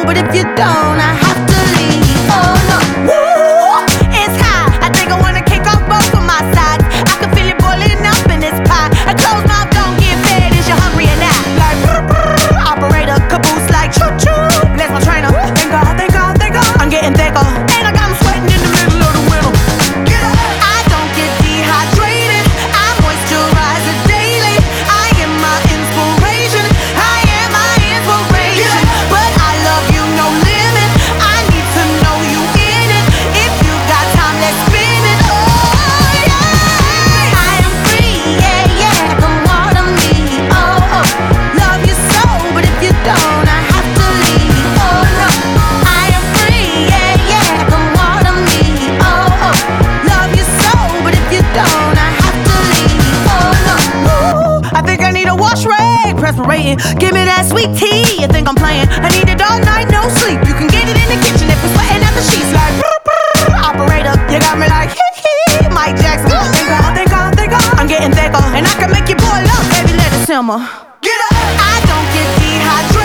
but if you don't, I have to leave. Oh no, woo, it's high. I think I wanna kick off both of my sides. I can feel it boiling up in this pot. A closed mouth don't get fed. Is you hungry or not? Like operator, caboose like choo choo. Bless my trainer. Thank God, thank God, thank God. I'm getting thicker, and I got 'em sweating in the middle of the winter. Get up. I don't get dehydrated. I moisturize it daily. I am my inspiration. I am my inspiration. But I love you, no limit. I need to know you in it. If you got time, let's spin it. Oh yeah. I am free, yeah, yeah. Come water me. Oh, oh. Love you so, but if you don't, I have to leave. Oh no. I am free, yeah, yeah. Come water me. Oh, oh. Love you so, but if you don't, I have to leave. Oh no. Ooh, I think I need a wash rag, perspirating. Give me that sweet tea. You think I'm playing? I need it all night, no sleep. You can get it in the kitchen if we're sweating at the sheets. Like operator, you got me like Mike Jackson. Thank God, thank God, thank God. I'm getting thicker, and I can make you boil up, baby. Let it simmer. Get up. I don't get dehydrated.